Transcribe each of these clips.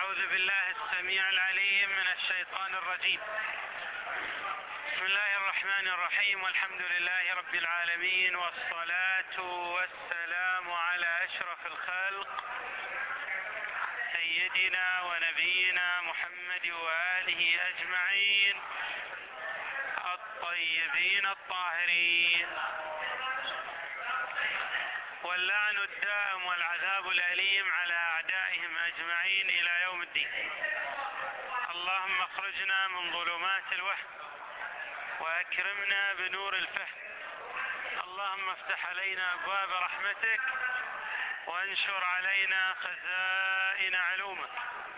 أعوذ بالله السميع العليم من الشيطان الرجيم. بسم الله الرحمن الرحيم، والحمد لله رب العالمين، والصلاة والسلام على أشرف الخلق سيدنا ونبينا محمد وآله أجمعين الطيبين الطاهرين، واللعن الدائم والعذاب الأليم على أعدائهم أجمعين إلى يوم الدين. اللهم اخرجنا من ظلمات الوهم وأكرمنا بنور الفهم. اللهم افتح علينا أبواب رحمتك وانشر علينا خزائن علومك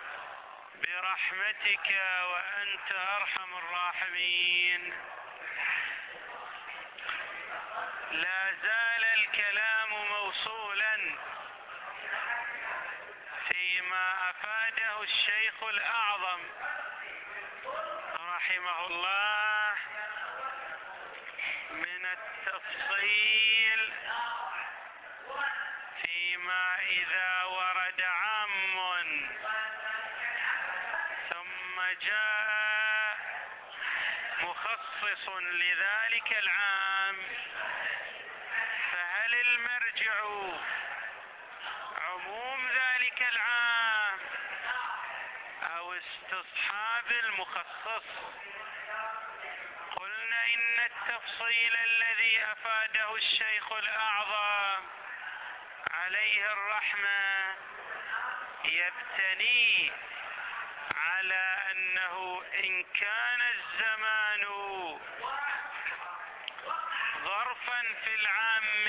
برحمتك وأنت أرحم الراحمين. لا زال الكلام موصولا فيما أفاده الشيخ الأعظم رحمه الله من التفصيل فيما إذا ورد عام ثم جاء مخصص لذلك العام، فهل المرجع عموم ذلك العام أو استصحاب المخصص؟ قلنا إن التفصيل الذي أفاده الشيخ الأعظم عليه الرحمة يبتني على أنه إن كان الزمان ظرفا في العام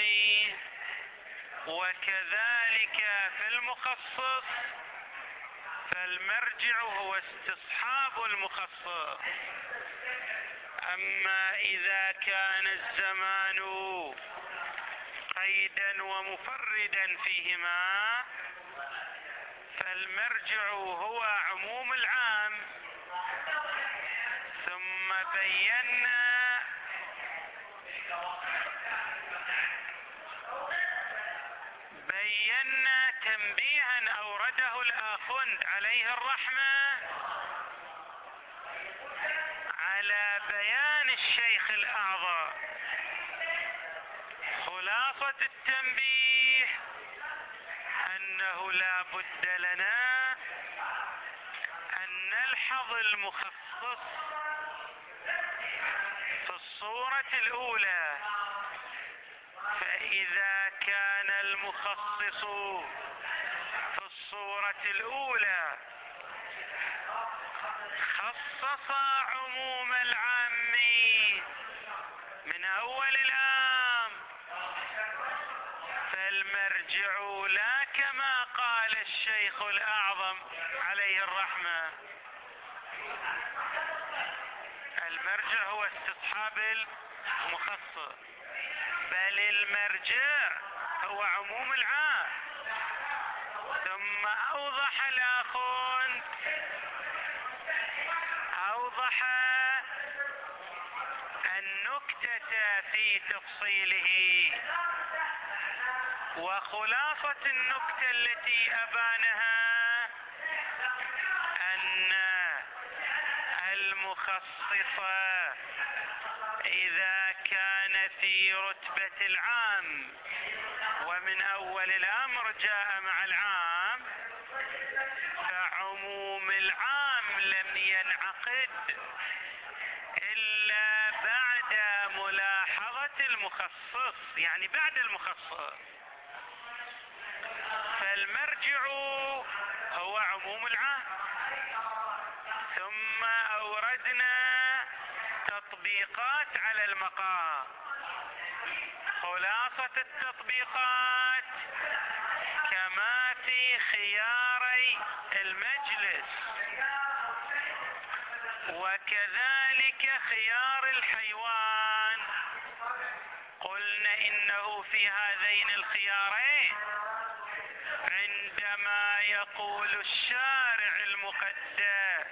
وكذلك في المخصص، فالمرجع هو استصحاب المخصص. أما إذا كان الزمان قيدا ومفردا فيهما، فالمرجع هو عموم العام. ثم بينا تنبيها أورده الآخوند عليه الرحمة على بيان الشيخ الأعظم. خلاصة التنبيه أنه لا بد لنا أن نلحظ المخصص في الصورة الأولى، فإذا كان المخصص في الصورة الأولى خصص عموم العام من أول العام، فالمرجع لا كما قال الشيخ الأعظم عليه الرحمة، المرجع هو استصحاب المخصص، بل المرجع هو عموم العام. ثم أوضح الآخون النكتة في تفصيله، وخلاصة النكتة التي أبانها أن المخصص إذا كان في رتبة العام ومن أول الأمر جاء مع العام، فعموم العام لم ينعقد إلا بعد ملاحظة المخصص، يعني بعد المخصص. فالمرجع هو عموم العام. ثم أوردنا تطبيقات على المقام. خلاصة التطبيقات كما في خياري المجلس وكذلك خيار الحيوان، قلنا إنه في هذين الخيارين عندما يقول الشارع المقدس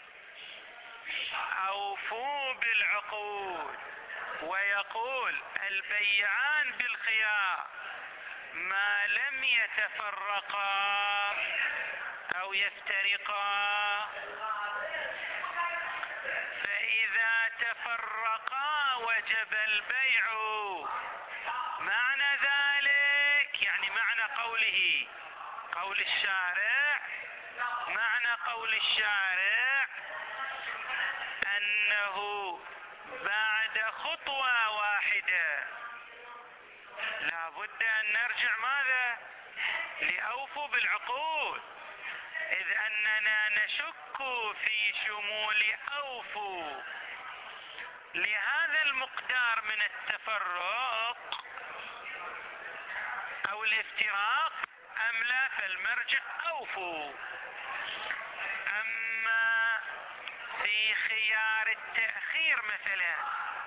أوفوا بالعقود ويقول البيعان بالخيار ما لم يتفرقا، أو يفترقا، فإذا تفرقا وجب البيع. معنى ذلك يعني معنى قوله، قول الشارع، معنى قول الشارع أنه بعد خطوة واحدة لا بد أن نرجع ماذا؟ لأوفوا بالعقود، إذ أننا نشك في شمول أوفوا لهذا المقدار من التفرق أو الافتراق أم لا، فالمرجع أوفوا. أما في خيار التأخير مثلا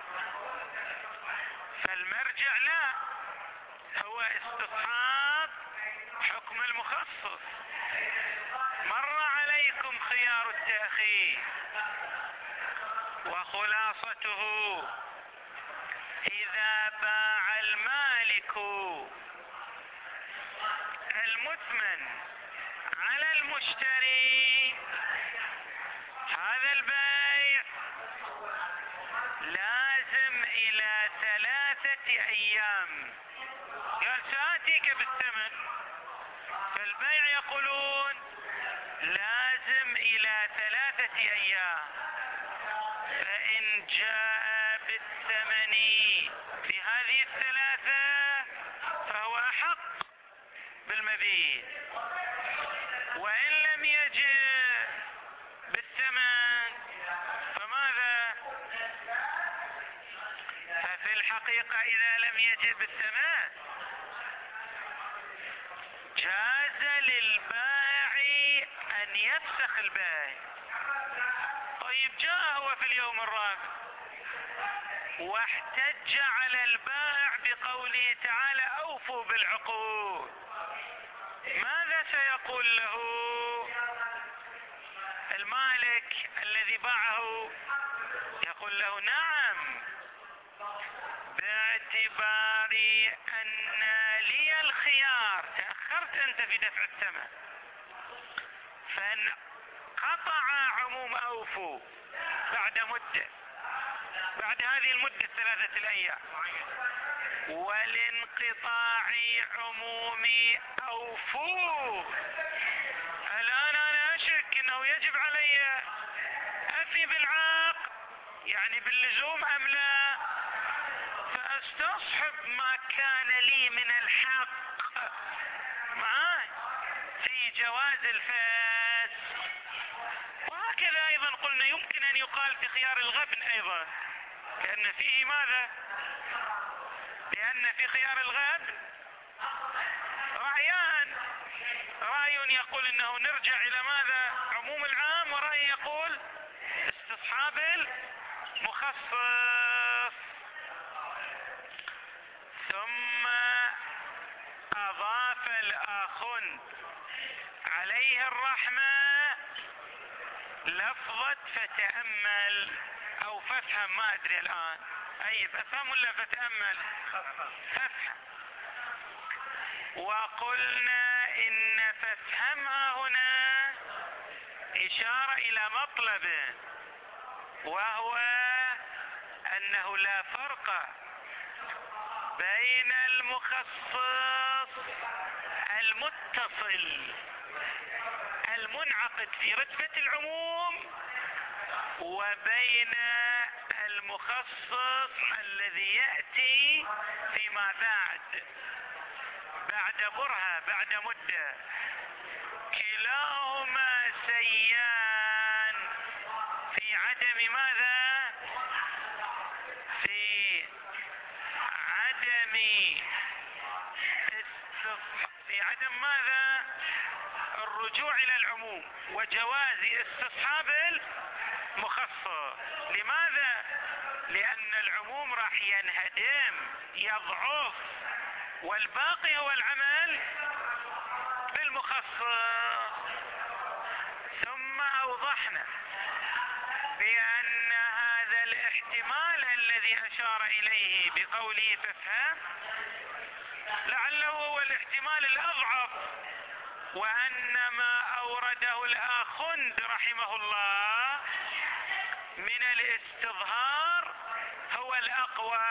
فالمرجع لا، هو استصحاب حكم المخصص. مر عليكم خيار التأخير، وخلاصته إذا باع المالك المثمن على المشتري هذا البيع لازم إلى 3 أيام، قال سآتيك بالثمن، فالبيع يقولون لازم إلى 3 أيام، فإن جاء بالثمن في هذه 3 فهو أحق بالمبيع، وإن لم يجئ بالثمن فماذا؟ ففي الحقيقة إذا لم يجئ بالثمن جاز للبائع أن يفسخ البيع. طيب جاء هو في اليوم الرابع واحتج على البائع بقوله تعالى أوفوا بالعقود، ماذا سيقول له المالك الذي باعه؟ يقول له نعم، باعتبار أن لي الخيار، تأخرت أنت في دفع الثمن، فانقطع عموم أوفوا بعد مدة، بعد هذه المدة 3 أيام، ولانقطاع عموم أوفوا الآن أنا أشك أنه يجب علي أفي بالعقد يعني باللزوم أم لا، فأستصحب ما كان لي من الحق معاه في جواز الفسخ. وهكذا أيضا قلنا يمكن أن يقال في خيار الغبن أيضا، لأن فيه ماذا؟ لأن في خيار الغبن رأيان، رأي يقول أنه نرجع إلى ماذا؟ عموم العام، ورأي يقول استصحاب المخصص. ثم أضاف الآخن عليه الرحمة لفظة فتأمل أو فافهم، ما أدري الآن أي فافهم ولا فتأمل؟ فافهم. وقلنا إن فافهمها هنا إشارة إلى مطلب، وهو أنه لا فرق بين المخصص المتصل المنعقد في رتبة العموم وبين المخصص الذي يأتي فيما بعد برهة، بعد مدة، كلاهما سيان في عدم ماذا؟ في عدم ماذا؟ الرجوع إلى العموم وجواز استصحاب المخصص. لماذا؟ لأن العموم راح ينهدم، يضعف، والباقي هو العمل بالمخصص. ثم أوضحنا بأن هذا الاحتمال الذي أشار إليه بقوله فافهم لعله هو الاحتمال الأضعف، وأن ما أورده الآخند رحمه الله من الاستظهار هو الأقوى.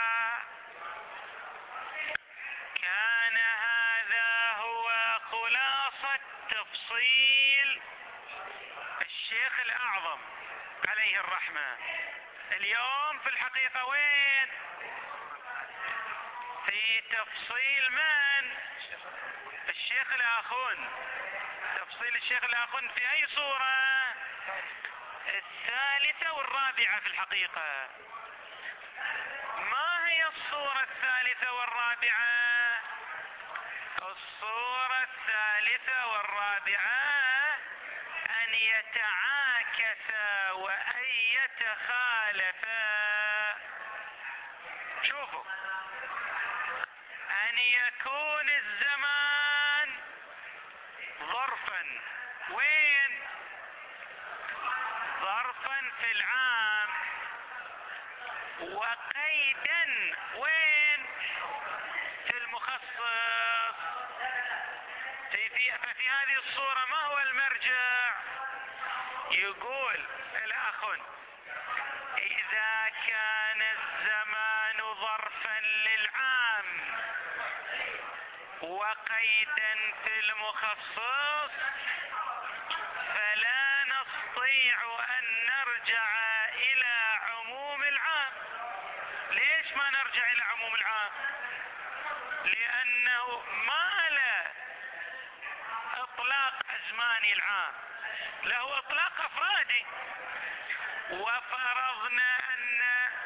كان هذا هو خلاصة تفصيل الشيخ الأعظم عليه الرحمة. اليوم في الحقيقة وين؟ في تفصيل من؟ الشيخ الآخوند. تفصيل الشيخ الآخوند في أي صورة؟ الثالثة والرابعة في الحقيقة. ما هي الصورة الثالثة والرابعة؟ الصورة الثالثة والرابعة أن يتعاكسا وأن يتخالفا. شوفوا، أن يكون الزمان ظرفا، وين؟ ظرفا في العام، وقيدا وين؟ في المخصص. ففي هذه الصورة ما هو المرجع؟ يقول الأخون: إذا كان الزمان ظرفا للعام وقيدا في المخصص فلا نستطيع أن نرجع إلى عموم العام. ليش ما نرجع إلى عموم العام؟ لأنه ما له إطلاق أزماني العام، له إطلاق أفرادي. وفرضنا أن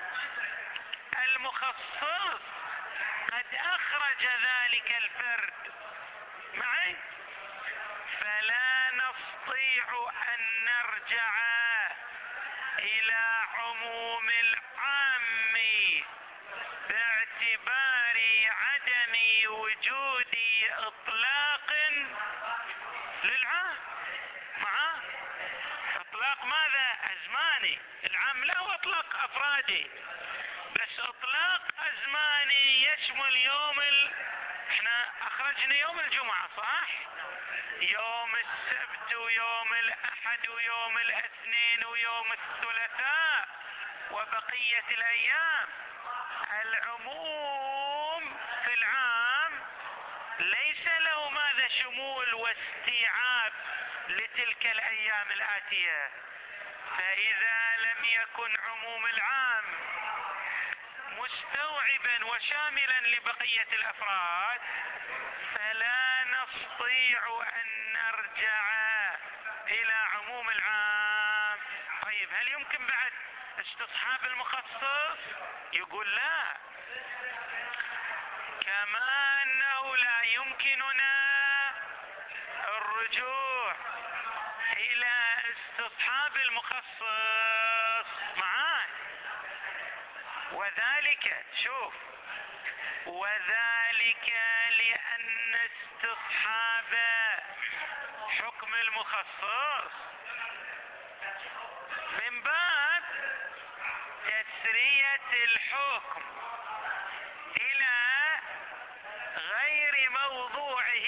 المخصص قد أخرج ذلك الفرد معي، فلا نستطيع أن نرجع إلى عموم العام باعتبار عدم وجود إطلاق للعام. معه إطلاق ماذا؟ أزماني. العام له إطلاق أفرادي، بس إطلاق أزماني يشمل احنا أخرجنا يوم الجمعة صح؟ يوم السبت ويوم الأحد ويوم الاثنين ويوم الثلاثاء وبقية الأيام. العموم في العام ليس له ماذا؟ شمول واستيعاب لتلك الأيام الآتية. فإذا لم يكن عموم العام مستوعبا وشاملا لبقية الأفراد فلا نستطيع أن نرجع إلى عموم العام. طيب، هل يمكن بعد استصحاب المخصص؟ يقول لا. كما أنه لا يمكننا الرجوع إلى استصحاب المخصص معاه. وذلك، شوف، وذلك لأن استصحاب حكم المخصص من باب تسرية الحكم إلى غير موضوعه.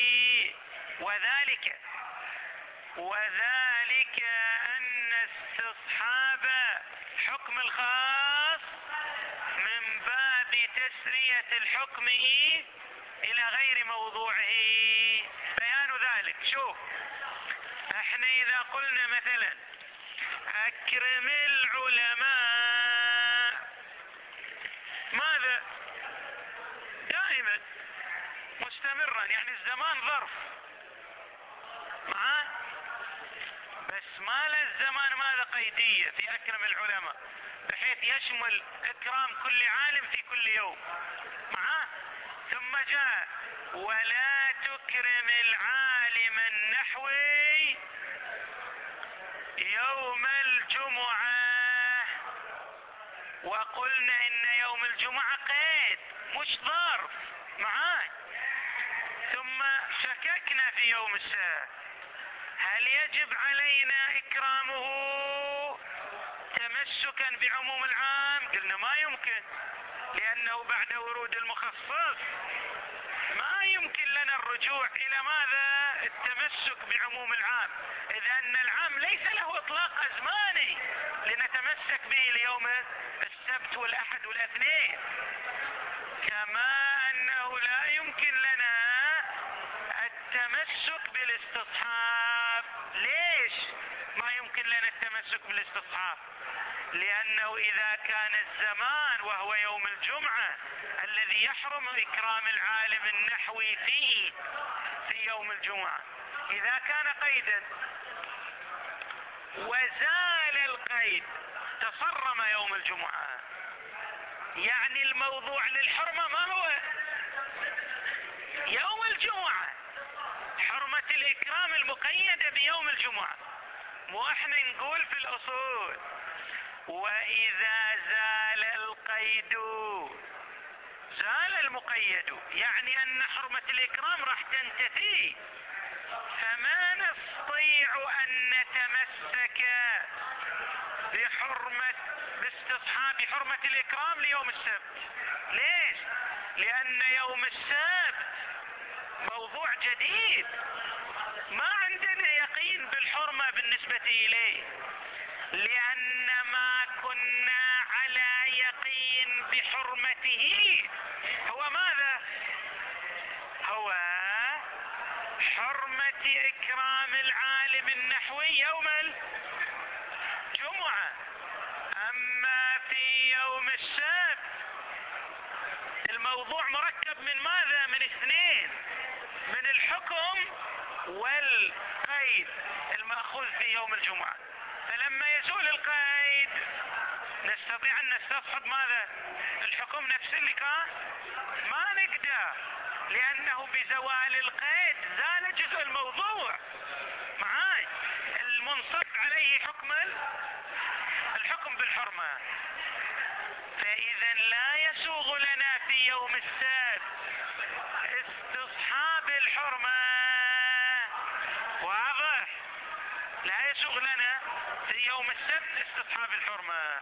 وذلك أن استصحاب حكم الخاص من باب تسرية الحكم إلى غير موضوعه. بيان ذلك، شوف، احنا إذا قلنا مثلا أكرم العلماء، ماذا؟ دائما مستمرا، يعني الزمان ظرف معاه، بس ما له الزمان ماذا؟ قيدية في أكرم العلماء، بحيث يشمل إكرام كل عالم في كل يوم معاه. ثم جاء ولا تكرم العالم النحوي يوم الجمعة، وقلنا إن يوم الجمعة قيد مش ظرف معاه. ثم شككنا في يوم السبت، هل يجب علينا إكرامه تمسكا بعموم العام؟ قلنا ما يمكن، لأنه بعد ورود المخصص ما يمكن لنا الرجوع إلى ماذا؟ التمسك بعموم العام، إذ أن العام ليس له إطلاق أزماني لنتمسك به ليوم السبت والأحد والاثنين، كما أنه لا يمكن لنا التمسك بالاستصحاب. ليش ما يمكن لنا التمسك بالاستصحاب؟ لأنه إذا كان الزمان وهو يوم الجمعة الذي يحرم إكرام العالم النحوي فيه في يوم الجمعة، إذا كان قيدا وزال القيد تصرم يوم الجمعة، يعني الموضوع للحرمة ما هو يوم الجمعة، حرمة الإكرام المقيدة بيوم الجمعة. مو احنا نقول في الأصول وإذا زال القيد زال المقيد، يعني أن حرمة الإكرام راح تنتفي، فما نستطيع أن نتمسك باستصحاب حرمة الإكرام ليوم السبت. ليش؟ لأن يوم السبت موضوع جديد، ما عندنا يقين بالحرمة بالنسبة إليه، لأن ما كنا على يقين بحرمته هو ماذا؟ هو حرمة إكرام العالم النحوي يوم الجمعة. أما في يوم السبت الموضوع مركب من ماذا؟ من اثنين، من الحكم والقيد المأخوذ في يوم الجمعة. فلما يزول القيد نستطيع أن نستصحب ماذا؟ الحكم نفسه اللي كان ما نقدر، لأنه بزوال القيد زال جزء الموضوع معاي المنصب عليه الحكم بالحرمة. فإذا لا يسوغ لنا في يوم السبت استصحاب الحرمة، واضح؟ لا يسوغ لنا في يوم السبت استصحاب الحرمة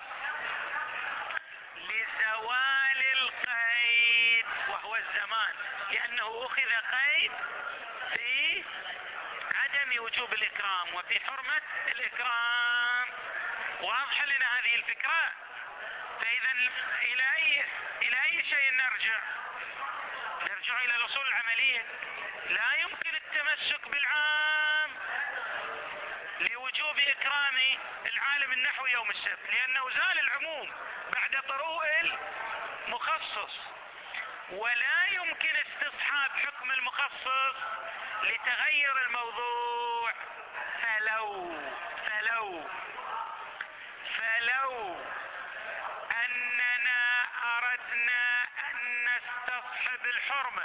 لزوال القيد وهو الزمان، لأنه أخذ قيد في عدم وجوب الإكرام وفي حرمة الإكرام. واضح لنا هذه الفكرة؟ فإذا إلى أي شيء نرجع إلى الأصول العملية. لا يمكن التمسك بالعام لوجوب إكرام العالم النحوي يوم السبت، لأنه زال العموم بعد طروء المخصص، ولا يمكن استصحاب حكم المخصص لتغير الموضوع. فلو أننا أردنا أن نستصحب الحرمة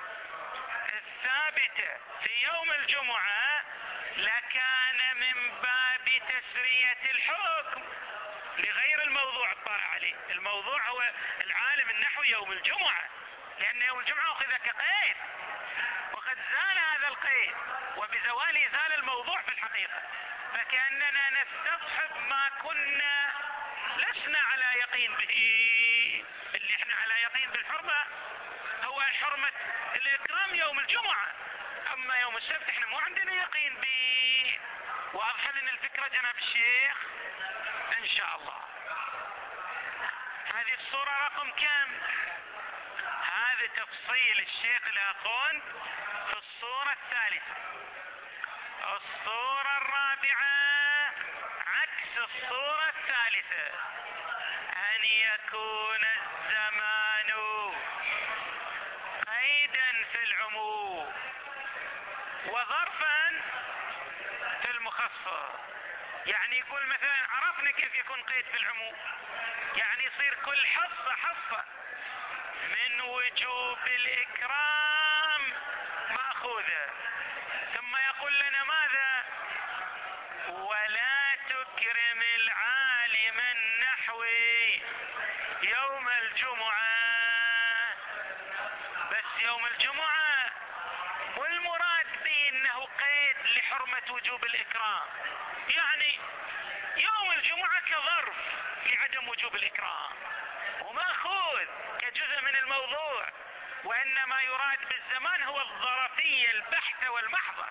الثابتة في يوم الجمعة لكان من باب تسرية الحكم لغير الموضوع الطارئ عليه. الموضوع هو العالم النحوي يوم الجمعة، لأن يوم الجمعة أخذ كقيد وقد زال هذا القيد، وبزواله زال الموضوع في الحقيقة، فكأننا نستصحب ما كنا لسنا على يقين به. اللي احنا على يقين بالحرمة هو حرمة الإكرام يوم الجمعة، أما يوم السبت احنا مو عندنا يقين به. واضح لنا الفكرة جناب الشيخ؟ إن شاء الله. هذه الصورة رقم كم؟ هذا تفصيل الشيخ الأخوان في الصورة الثالثة. الصورة الرابعة عكس الصورة الثالثة، أن يكون الزمان قيدا في العموم وظرفا في المخصص. يعني يقول مثلا عرفنا كيف يكون قيد في العموم، يعني يصير كل حصة من وجوب الإكرام مأخوذة، ثم يقول لنا ماذا؟ ولا تكرم العالم النحوي يوم الجمعة. بس يوم الجمعة والمراد به انه قيد لحرمة وجوب الإكرام، يعني يوم الجمعة كظرف لعدم وجوب الإكرام ومأخوذ كجزء من الموضوع، وإنما يراد بالزمان هو الظرفية البحتة والمحضة.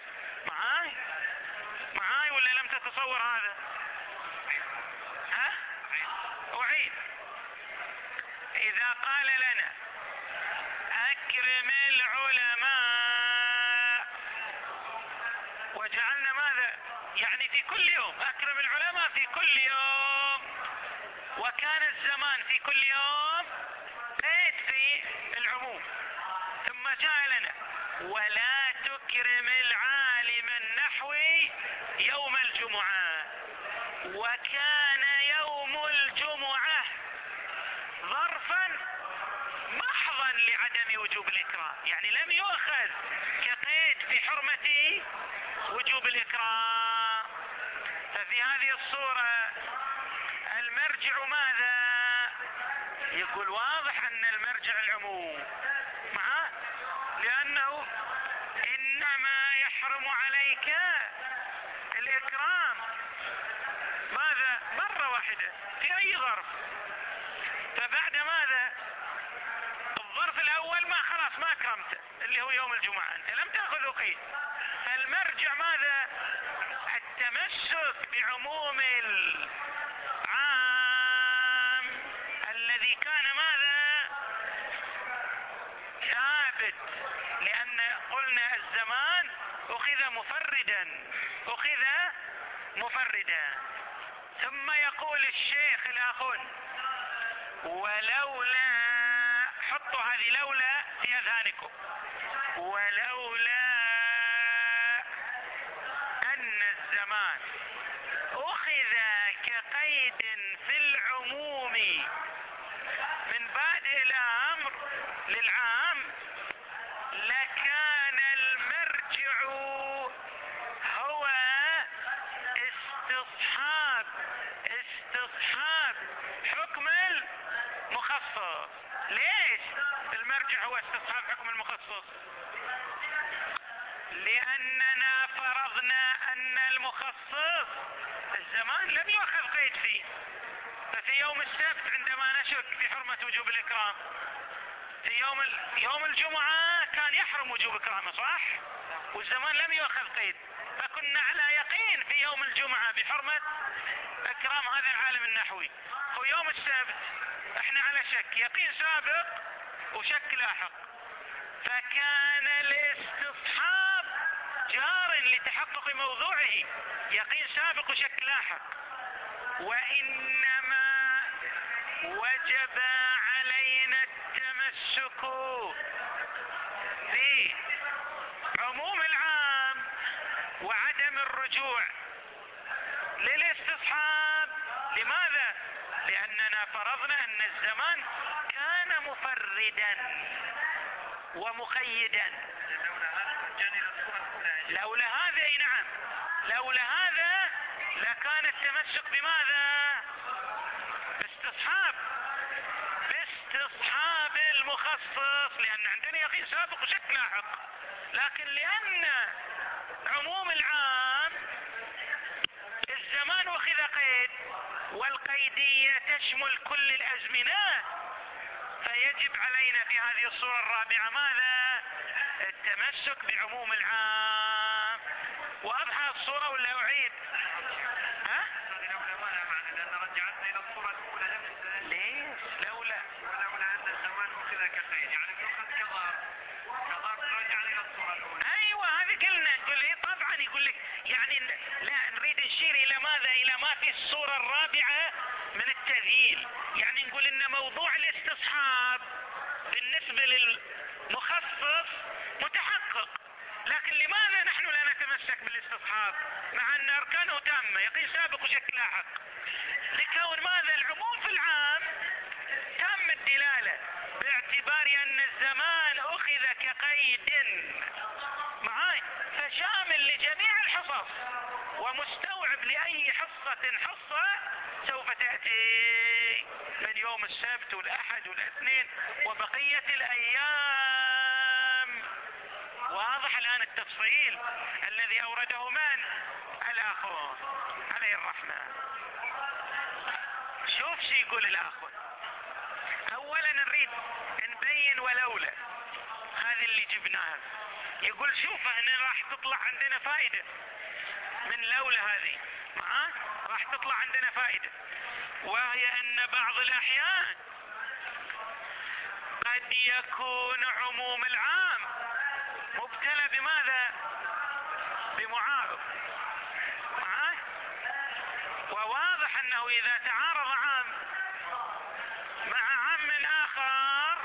معاي ولا لم تتصور هذا؟ أعيد. إذا قال لنا أكرم العلماء، وجعلنا ماذا؟ يعني في كل يوم، أكرم العلماء في كل يوم، وكان الزمان في كل يوم قيد في العموم. ثم جاء لنا ولا تكرم العالم النحوي يوم الجمعة، وكان يوم الجمعة ظرفا محضا لعدم وجوب الإكرام، يعني لم يؤخذ كقيد في حرمة وجوب الإكرام. ففي هذه الصورة المرجع ماذا؟ يقول واضح أن المرجع العموم، لأنه إنما يحرم عليك الإكرام ماذا؟ مرة واحدة في أي ظرف. فبعد ماذا؟ الظرف الأول ما خلاص ما أكرمته اللي هو يوم الجمعة، أنت لم تأخذ قيد. فالمرجع ماذا؟ التمسك بعموم العام الذي كان ماذا؟ ثابت، لأن قلنا الزمان أخذ مفردا. ثم يقول الشيخ الآخر ولولا، حطوا هذه لولا في أذهانكم، ولولا أن الزمان أخذ كقيد في العموم من بادئ الأمر للعام لكان المرجع هو استصحاب حكم المخصص. ليش المرجع هو استصحاب حكم المخصص؟ لأننا فرضنا أن المخصص الزمان لم يؤخذ قيد فيه. ففي يوم السبت عندما نشك في حرمة وجوب الإكرام، في يوم الجمعة كان يحرم وجوب إكرامه صح؟ والزمان لم يؤخذ قيد، فكنا على يقين في يوم الجمعة بحرمة إكرام هذا العالم النحوي. ويوم السبت احنا على شك، يقين سابق وشك لاحق، فكان الاستصحاب جار لتحقق موضوعه، يقين سابق وشك لاحق. وإنما وجب علينا التمسك بعموم العام وعدم الرجوع للاستصحاب. لماذا؟ لأننا فرضنا أن الزمان كان مفردا ومقيدا. لولا هذا نعم، لولا هذا لكان التمسك بماذا؟ باستصحاب المخصص، لأن عندنا يقين سابق وشك لاحق. لكن لأن عموم العام الزمان أخذ قيد، والقيدية تشمل كل الأزمنة، فيجب علينا في هذه الصورة الرابعة ماذا؟ التمسك بعموم العام. واضحة الصورة ولا أعيد؟ لأن رجعتنا إلى الصورة الأولى. ليش؟ ولولا أن الزمان أخذ كقيد، يعني يؤخذ كظرف رجعنا إلى الصورة الأولى. أيوة هذه قلنا، نقول إيه طبعا، يقول لك يعني لا نريد نشير إلى ماذا؟ إلى ما في الصورة الرابعة من التذييل. يعني نقول إن موضوع الاستصحاب بالنسبة للمخصص متحقق، لكن لماذا نحن لا نتمسك بالاستصحاب مع أن أركانه تامة، يقين سابق وشك لاحق؟ لكون ماذا؟ العموم في العام تام الدلالة، باعتبار أن الزمان أخذ كقيد معاي، فشامل لجميع الحصص ومستوعب لأي حصة سوف تأتي من يوم السبت والأحد والاثنين وبقية الأيام. واضح الآن التفصيل الذي أورده من؟ الآخر عليه الرحمة. شوف شي يقول الآخر. أولا نريد نبين ولولا هذه اللي جبناها. يقول شوف هنا راح تطلع عندنا فائدة من لولا هذه، راح تطلع عندنا فائدة، وهي ان بعض الاحيان قد يكون عموم العام مبتلى بماذا؟ بمعارض. وواضح انه اذا تعارض عام مع عام اخر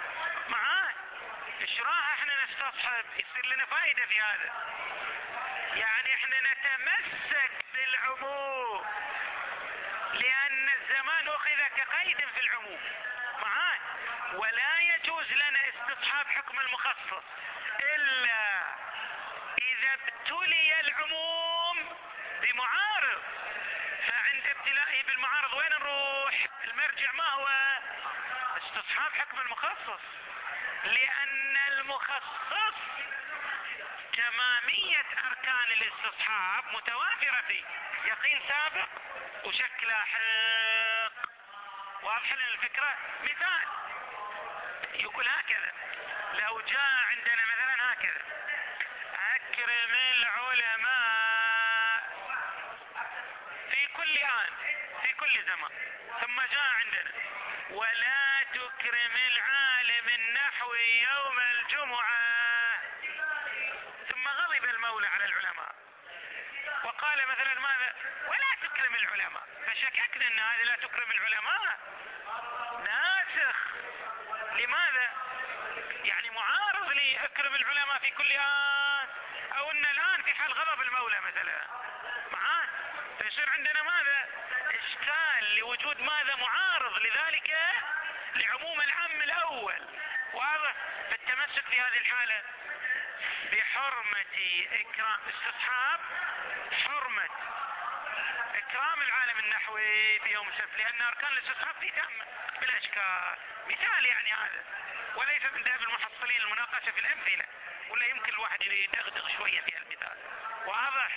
ايش راح احنا نستصحب؟ يصير لنا فائدة في هذا. يعني احنا نتمسك بالعموم لان الزمان اخذ كقيد في العموم، ولا يجوز لنا استصحاب حكم المخصص الا اذا ابتلي العموم بمعارض. فعند ابتلائه بالمعارض وين نروح؟ المرجع ما هو؟ استصحاب حكم المخصص، لان المخصص تمامية اركان الاستصحاب متوافرة فيه، يقين سابق وشك لاحق. واضح لنا الفكرة؟ مثال يقول هكذا، لو جاء عندنا مثلا هكذا: اكرم العلماء في كل آن في كل زمان، ثم جاء عندنا: ولا تكرم العالم النحوي يوم الجمعة. ثم غضب المولى على العلماء وقال مثلا ماذا؟ ولا تكرم العلماء. فشككنا ان هذه لا تكرم العلماء ناسخ. لماذا؟ يعني معارض لأكرم العلماء في كل آن، او ان الآن في حال غضب المولى مثلا. فيصير عندنا ماذا؟ اشكال لوجود ماذا؟ معارض لذلك لعموم العام الاول. واضح؟ فالتمسك في هذه الحالة بحرمة اكرام استصحاب حرمة اكرام العالم النحوي في يوم السبت، لان اركان الاستصحاب فيه تامة بلا اشكال. مثال يعني هذا، وليس من داب المحصلين المناقشة في الامثلة، ولا يمكن الواحد يدغدغ شوية في المثال. واضح؟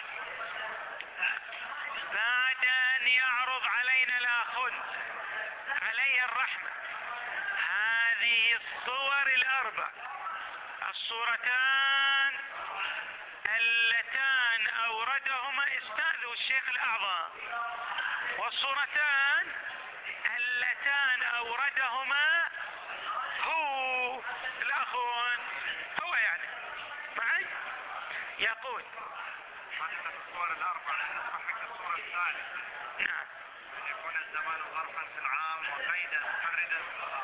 بعد ان يعرض علينا الاخ عليه الرحمة هذه الصور الاربع، الصورتان اللتان اوردهما استاذ الشيخ الاعظم، والصورتان اللتان اوردهما هو الاخون، هو يعني معي يقول هذه الصور الاربع حق الصورة الثالثة. نعم. ان يكون الزمان ظرفا في العام وقيدا مفردا.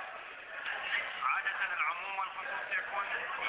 عادة العموم والخصوص يكون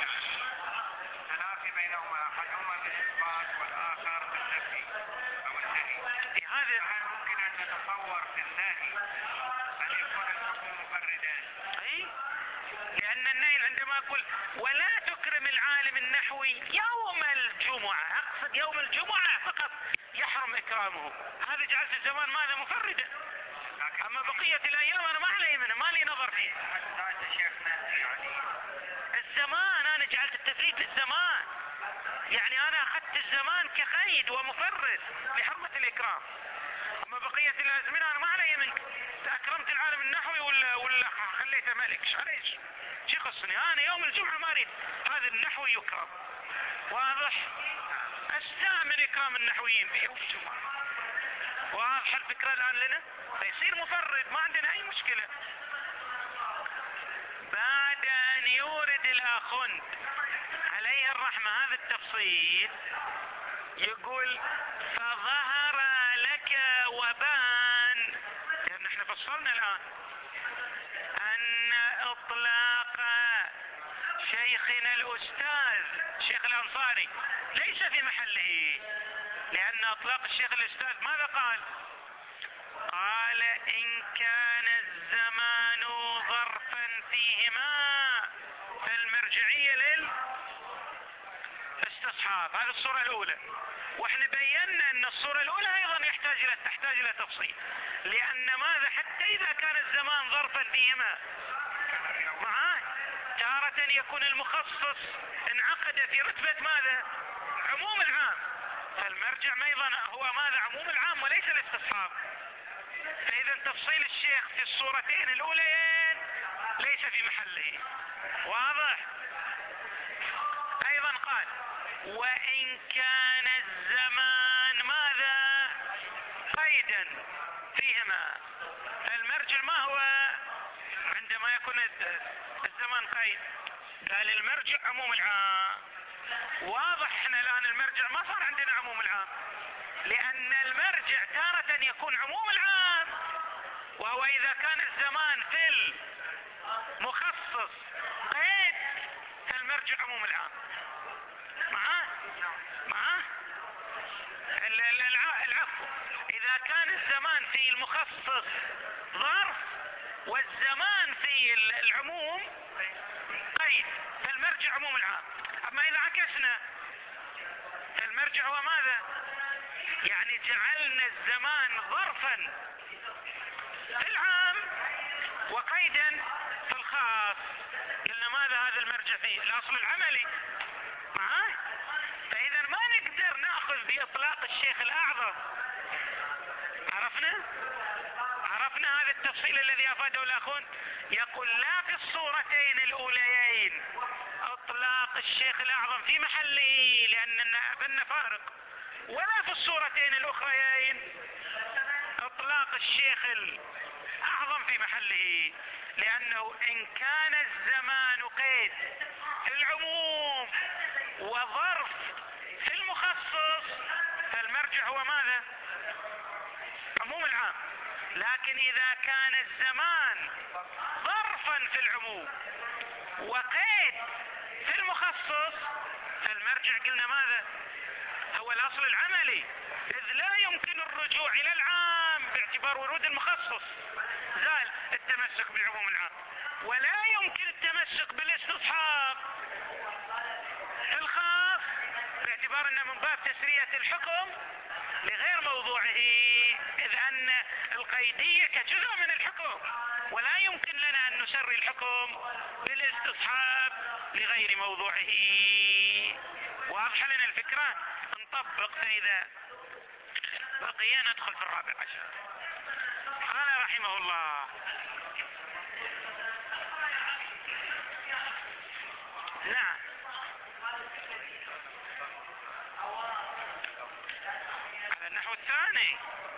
تنافي بينهما، احدهما بالاثبات والاخر بالنفي او النهي. هذا هل ممكن ان نتصور في النهي ان يكون الحكم مفردا؟ اي، لان النهي عندما اقول ولا تكرم العالم النحوي يوم الجمعة، اقصد يوم الجمعة فقط يحرم اكرامه. هذا جعلت الزمان ماذا؟ مفردا. اما بقية الايام انا ما علي منه، ما لي نظر فيه. حتى شيخنا يعني الزمان انا جعلت التفريد للزمان، يعني انا اخذت الزمان كقيد ومفرد لحرمة الاكرام. اما بقية الازمنة انا ما علي منك، اكرمت العالم النحوي ولا خليته ملك، ايش شي قصني؟ انا يوم الجمعة ما اريد هذا النحوي يكرم. واضح؟ استأمن اكرام النحويين في يوم الجمعة. واضح الفكرة الان لنا؟ فيصير مفرد، ما عندنا اي مشكلة. بعد ان يورد الاخوند عليه الرحمة هذا التفصيل يقول: فظهر لك وبان، لان احنا فصلنا الان ان اطلاق شيخنا الاستاذ شيخ الانصاري ليس في محله، لان اطلاق الشيخ الاستاذ ماذا قال؟ قال: ان كان الزمان ظرفا فيهما فالمرجعية للاستصحاب. هذه الصورة الاولى. واحنا بينا ان الصورة الاولى ايضا تحتاج الى تفصيل، لان ماذا؟ حتى اذا كان الزمان ظرفا فيهما تارة يكون المخصص انعقد في رتبة ماذا؟ عموم العام، فالمرجع ايضا هو ماذا؟ عموم العام وليس الاستصحاب. فاذا تفصيل الشيخ في الصورتين الاوليين ليس في محله. واضح؟ ايضا قال وان كان الزمان ماذا؟ قيدا فيهما. المرجع ما هو عندما يكون الزمان قيد؟ قال المرجع عموم العام. واضح احنا الان المرجع ما صار عندنا عموم العام، لان المرجع تارة يكون عموم العام، وهو اذا كان الزمان في المخصص قيد المرجع عموم العام. معاه العفو، اذا كان الزمان في المخصص ظرف والزمان في العموم قيد فالمرجع عموم العام. اما اذا عكسنا المرجع هو ماذا؟ يعني جعلنا الزمان ظرفا في العام وقيدا في الخاص، قلنا ماذا هذا المرجع فيه؟ الاصل العملي. فاذا ما نقدر ناخذ باطلاق الشيخ الاعظم. عرفنا هذا التفصيل الذي افاده الاخون. يقول لا في الصورتين الاوليين اطلاق الشيخ الاعظم في محله لان بيننا فارق، ولا في الصورتين الاخريين اطلاق الشيخ الاعظم في محله، لانه ان كان الزمان قيد في العموم وظرف في المخصص فالمرجع هو ماذا؟ عموم العام. لكن اذا كان الزمان ظرفا في العموم وقيد في المخصص فالمرجع قلنا ماذا؟ هو الاصل العملي، اذ لا يمكن الرجوع الى العام باعتبار ورود المخصص، زال التمسك بعموم العام، ولا يمكن التمسك بالاستصحاب الخاص باعتبار انه من باب تسرية الحكم لغير موضوعه، اذ ان القيدية كجزء من الحكم ولا يمكن لنا ان نسري الحكم بالاستصحاب لغير موضوعه. واضح لنا الفكرة؟ نطبق فاذا بقي ندخل في الرابع عشر. قال رحمه الله نعم على النحو الثاني.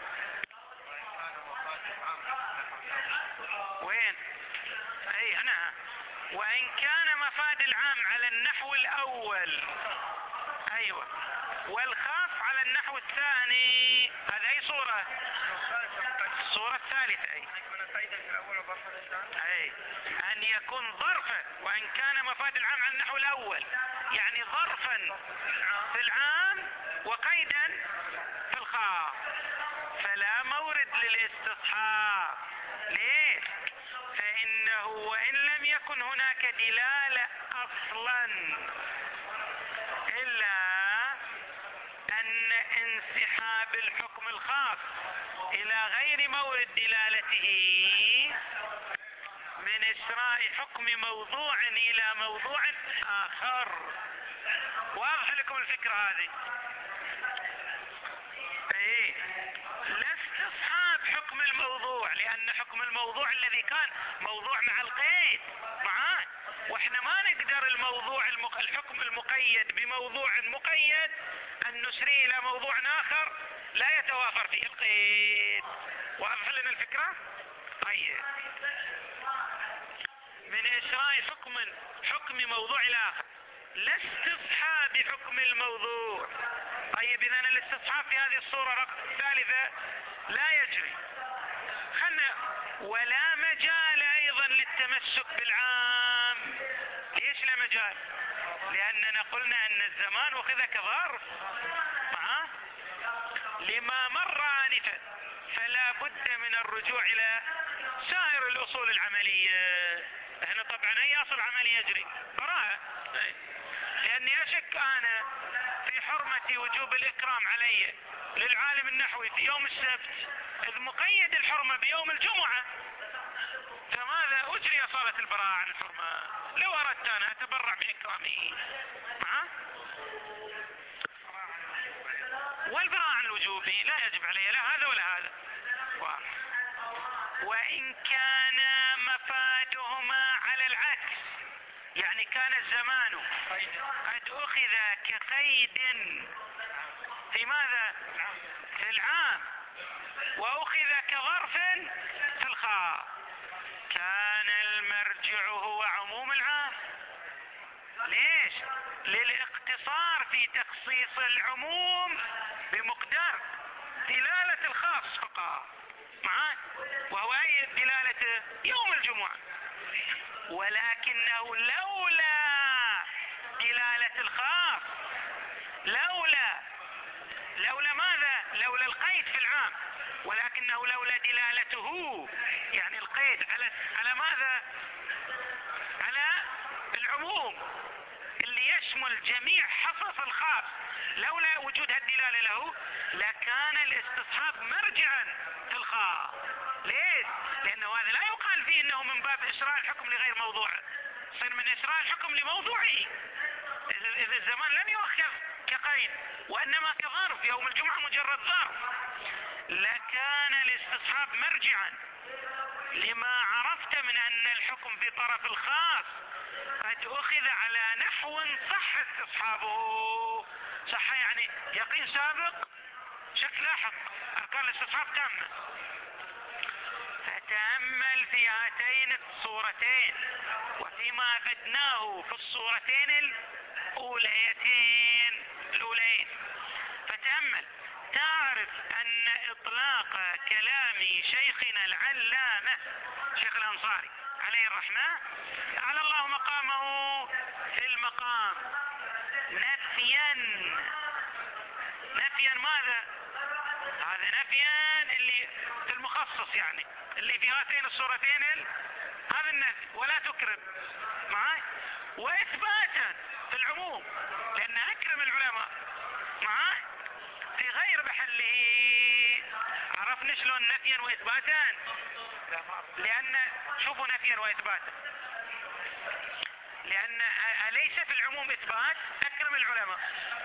وين؟ اي هنا وان كان مفاد العام على النحو الاول، ايوه، والخاص على النحو الثاني. هذه اي صورة؟ الصورة الثالثة. اي ان يكون ظرفا، وان كان مفاد العام على النحو الاول يعني ظرفا في العام وقيدا في الخاص، فلا مورد للاستصحاب. ليه؟ فانه وان لم يكن هناك دلالة اصلا الا ان انسحاب الحكم الخاص الى غير مورد دلالته من اسراء حكم موضوع الى موضوع اخر. واضح لكم الفكرة هذه؟ ايه، لا استصحاب حكم الموضوع، لان حكم الموضوع الذي كان موضوع مع القيد معاه، واحنا ما نقدر الموضوع الحكم المقيد بموضوع مقيد ان نسريه الى موضوع اخر لا يتوافر فيه القيد. واضح لنا الفكرة؟ طيب، من اسراء حكم موضوع الاخر لا استصحاب حكم الموضوع. طيب اذا الاستصحاب في هذه الصورة الثالثة لا يجري. ولا مجال ايضا للتمسك بالعام. ليش لا مجال؟ لاننا قلنا ان الزمان اخذ كظرف لما مر آنفا، فلا بد من الرجوع الى سائر الاصول العملية. هنا طبعا اي اصل عملي يجري؟ براءة. لاني اشك انا في حرمة وجوب الاكرام علي للعالم النحوي في يوم السبت اذ مقيد الحرمة بيوم الجمعة، فماذا اجري صالة البراءة عن الحرمة لو اردت انا اتبرع باكرامه؟ والبراءة عن الوجوب لا يجب علي لا هذا ولا هذا. وإن كان مفادهما على العكس، يعني كان الزمان قد أخذ كقيد في ماذا؟ في العام، وأخذ كظرف في الخاص، كان المرجع هو عموم العام. ليش؟ للاقتصار في تخصيص العموم بمقدار دلالة الخاص فقط معاه، وهو أي دلالته؟ يوم الجمعة. ولكنه لولا دلالة الخاص، لولا ماذا؟ لولا القيد في العام، ولكنه لولا دلالته، يعني القيد على ماذا؟ على العموم اللي يشمل جميع حصص الخاص، لولا وجود هالدلالة له لكان الاستصحاب مرجعا في الخاص. ليش؟ لأنه هذا لا يقال فيه أنه من باب إسراء الحكم لغير موضوعه، صار من إسراء الحكم لموضوعه. إذا الزمان لم يؤخذ كقيد وإنما كظرف، يوم الجمعة مجرد ظرف، لكان الاستصحاب مرجعا لما عرفت من أن الحكم في طرف الخاص قد أخذ على نحو صح استصحابه. صح يعني يقين سابق شك لاحق، أركان الاستصحاب تامة. فتأمل في هاتين الصورتين وفيما أفدناه في الصورتين الأوليين، فتأمل تعرف أن إطلاق كلام شيخنا العلامة شيخ الأنصاري عليه الرحمة على الله مقامه في المقام نفيا ماذا؟ هذا نفيا اللي في المخصص، يعني اللي في هاتين الصورتين هذا النفي ولا تكرم معي، وإثباتا في العموم لأن أكرم العلماء معي في غير محله. عرفنا شلون نفيا وإثباتا؟ لأن شوفوا نفيا وإثباتا، لأن أليس في العموم إثبات أكرم العلماء،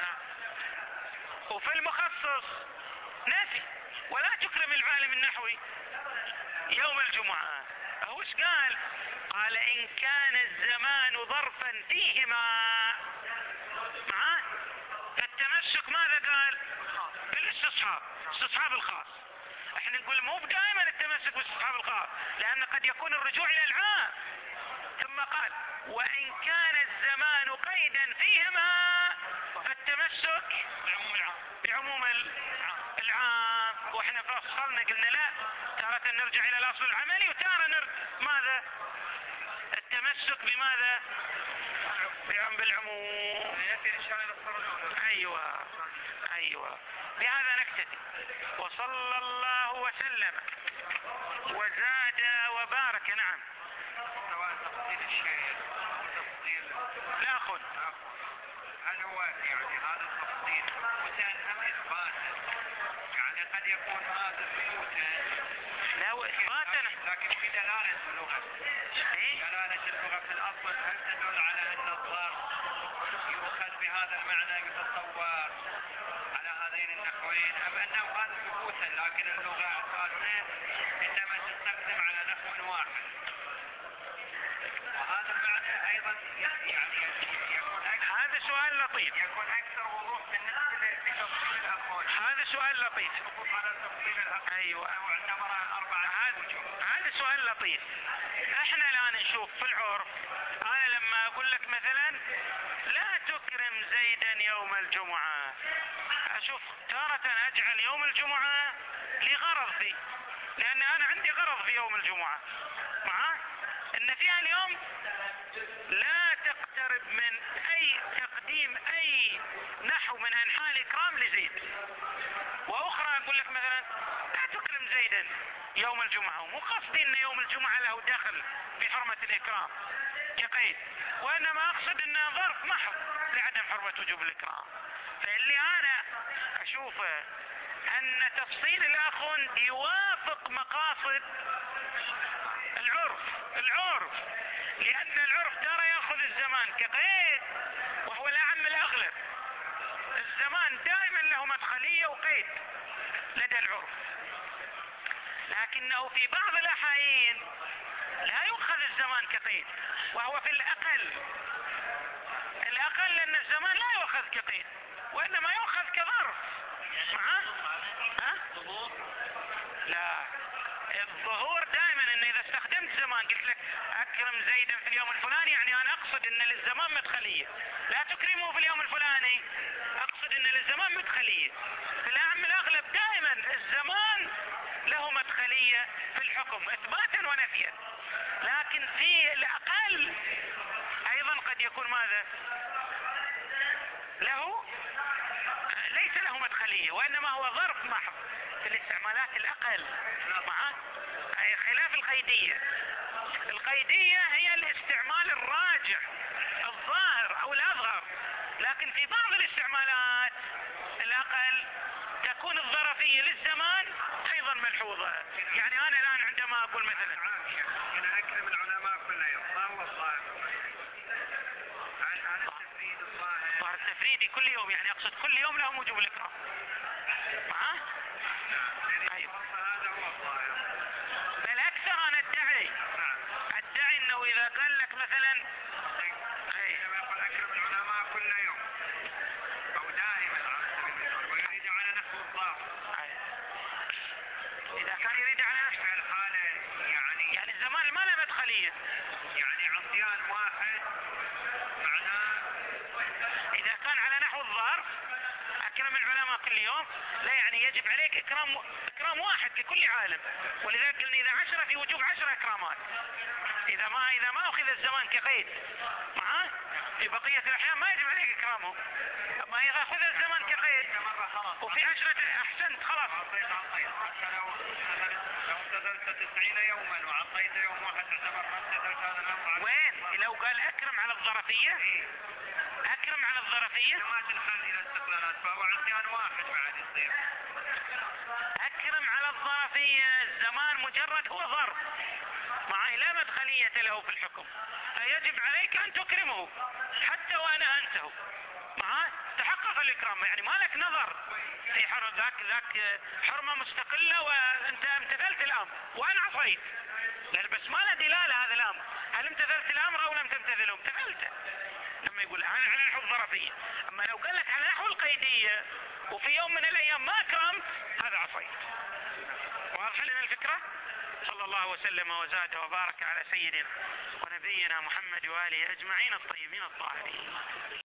وفي المخصص نفي ولا تكرم العالم النحوي يوم الجمعة. هو ايش قال؟ قال إن كان الزمان ظرفا فيهما معاه فالتمسك ماذا قال؟ بالاستصحاب، استصحاب الخاص. احنا نقول مو دائما التمسك بالاستصحاب الخاص، لأن قد يكون الرجوع إلى العام. ثم قال وإن كان الزمان قيدا فيهما فالتمسك بعموم العام. واحنا فصلنا قلنا لا، تارة نرجع إلى الأصل العملي وتارة ماذا؟ التمسك بماذا؟ بالعموم. أيوة بهذا نكتفي، وصلى الله وسلم وزاد وبارك. نعم. سواء تفصيل الشيء أو تفصيل لا خذ، هل هو يعني هذا التفصيل ثبوتا أم إثباتا؟ يعني قد يكون هذا ثبوتا لا إثباتا، لكن في دلالة اللغة. دلالة اللغة في الأصل هل تدل على أن الظرف يؤخذ بهذا المعنى يتصور على هذين النحوين، أم أنه هذا ثبوتا لكن اللغة أساسا إنما تستخدم على نحو واحد؟ وهذا المعنى أيضا يعني يكون أكثر، هذا سؤال لطيف، يكون أكثر وضوح بالنسبة لتفصيل الأقوال. هذا سؤال لطيف. على تفصيل الأقوال. أيوة، أو اعتبرها 4 وجوه. هذا سؤال لطيف. احنا الآن نشوف في العرف، أنا لما أقول لك مثلا لا تكرم زيدا يوم الجمعة، أشوف تارة أجعل يوم الجمعة لغرض فيه، لأن أنا عندي غرض في يوم الجمعة معاه إن فيها اليوم لا تقترب من أي تقديم أي نحو من أنحاء الإكرام لزيد. وأخرى أقول لك مثلا لا تكرم زيدا يوم الجمعة، ومو قصدي أن يوم الجمعة له دخل بحرمة الإكرام كقيد، وإنما أقصد أنه ظرف محض لعدم حرمة وجوب الإكرام. فاللي أنا أشوفه أن تفصيل الأخ يوافق مقاصد العرف، لأن العرف ترى يأخذ الزمان كقيد، وهو الأعم الأغلب. الزمان دائما له مدخلية وقيد لدى العرف، لكنه في بعض الأحايين لا يؤخذ الزمان كقيد، وهو في الأقل لأن الزمان لا يؤخذ كقيد وإنما يؤخذ كظرف. لا، الظهور دائما ان اذا استخدمت زمان، قلت لك اكرم زيدا في اليوم الفلاني، يعني انا اقصد ان للزمان مدخلية. لا تكرمه في اليوم الفلاني، اقصد ان للزمان مدخلية. في الاغلب دائما الزمان له مدخلية في الحكم اثباتا ونفيا، لكن في الاقل ايضا قد يكون ماذا ليس له مدخلية، وانما هو ظرف محض في الاستعمالات الاقل. أي خلاف القيدية. القيدية هي الاستعمال الراجح الظاهر او الاظهر، لكن في بعض الاستعمالات الاقل تكون الظرفية للزمان ايضا ملحوظة. يعني انا الان عندما اقول مثلا انا اكرم العلماء كل يوم، ما هو الظاهر؟ هل التفريد الظاهر التفريدي كل يوم، يعني اقصد كل يوم له موجب الاكرام. ايوه هذا هو الظاهر. بل اكثر انا ادعي انه اذا قال لك مثلا عندما يقول اكرم العلماء كل يوم او دائما على سبيل المثال ويريد على نحو الظاهر، اذا كان يريد على نفس الحالة يعني الزمان ما له مدخلية، يعني عصيان واحد معناه اذا كان على نحو الظرف اكرم العلماء كل يوم، لا يعني يجب عليك اكرام واحد لكل عالم، ولذلك قلنا اذا 10 في وجوب 10 اكرامات، اذا ما اخذ الزمان كقيد في بقية الاحيان ما يجب عليك اكرامه. اما اذا اخذ الزمان كقيد وفي 10 احسنت خلاص. حتى لو امتثلت 90 يوما وعطيت يوم واحد تعتبر ما امتثلت هذا الامر. وين لو قال اكرم على الظرفية؟ اكرم على الظرفية ما تنحل الى استقلالات، فهو عصيان واحد بعد يصير. اكرم على الظرفية، الزمان مجرد هو ظرف لا مدخلية له في الحكم، فيجب عليك ان تكرمه حتى وان انته تحقق الاكرام. يعني ما لك نظر في ذاك حرمة مستقلة وانت امتثلت الامر وانا عصيت، بس ما له دلالة هذا الامر، هل امتثلت الامر او لم تمتثله؟ امتثلته لما يقول على نحو الظرفية. اما لو قال لك على نحو القيدية وفي يوم من الايام ما اكرم، هذا عصيت. واضح لنا الفكرة؟ صلى الله وسلم وزاد وبارك على سيدنا ونبينا محمد وآله أجمعين الطيبين الطاهرين.